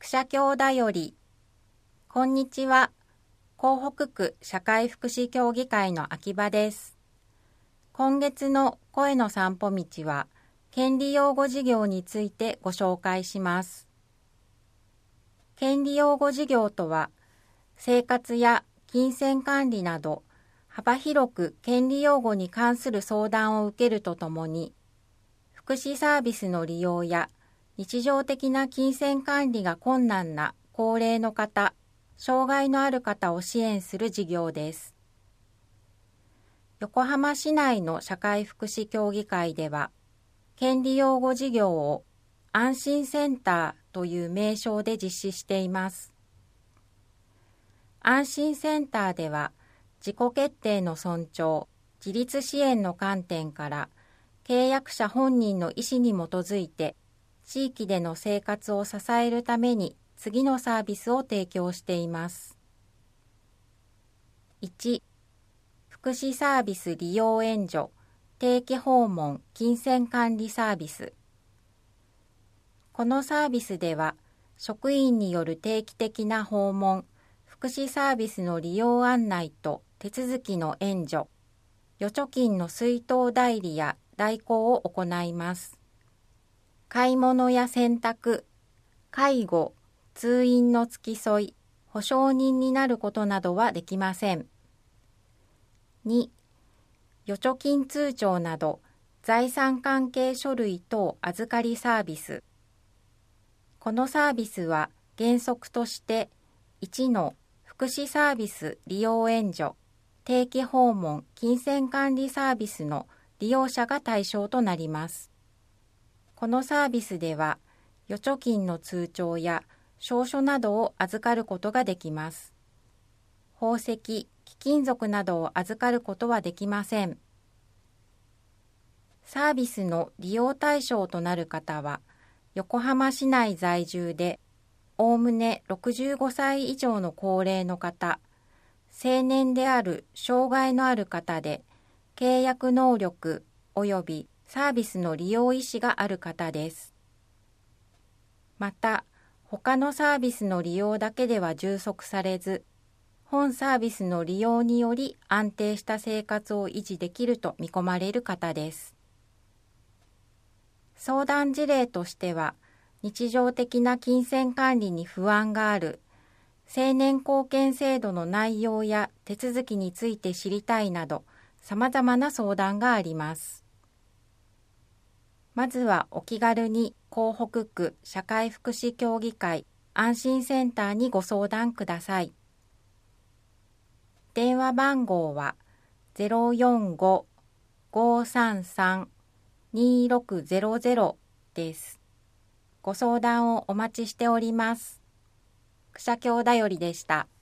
社協だより。こんにちは。港北区社会福祉協議会の秋葉です。今月の声の散歩道は、権利擁護事業についてご紹介します。権利擁護事業とは、生活や金銭管理など、幅広く権利擁護に関する相談を受けるとともに、福祉サービスの利用や日常的な金銭管理が困難な高齢の方、障害のある方を支援する事業です。横浜市内の社会福祉協議会では、権利擁護事業を安心センターという名称で実施しています。安心センターでは、自己決定の尊重、自立支援の観点から、契約者本人の意思に基づいて、地域での生活を支えるために次のサービスを提供しています。1、福祉サービス利用援助、定期訪問金銭管理サービス。このサービスでは、職員による定期的な訪問、福祉サービスの利用案内と手続きの援助、預貯金の出納代理や代行を行います。買い物や洗濯、介護、通院の付き添い、保証人になることなどはできません。2、預貯金通帳など財産関係書類等預かりサービス。このサービスは原則として1の福祉サービス利用援助、定期訪問金銭管理サービスの利用者が対象となります。このサービスでは、預貯金の通帳や証書などを預かることができます。宝石、貴金属などを預かることはできません。サービスの利用対象となる方は、横浜市内在住で、おおむね65歳以上の高齢の方、成年である障害のある方で、契約能力及びサービスの利用意思がある方です。また、他のサービスの利用だけでは充足されず、本サービスの利用により安定した生活を維持できると見込まれる方です。相談事例としては、日常的な金銭管理に不安がある、成年後見制度の内容や手続きについて知りたいなど、様々な相談があります。まずはお気軽に港北区社会福祉協議会安心センターにご相談ください。電話番号は 045-533-2600 です。ご相談をお待ちしております。福社協だよりでした。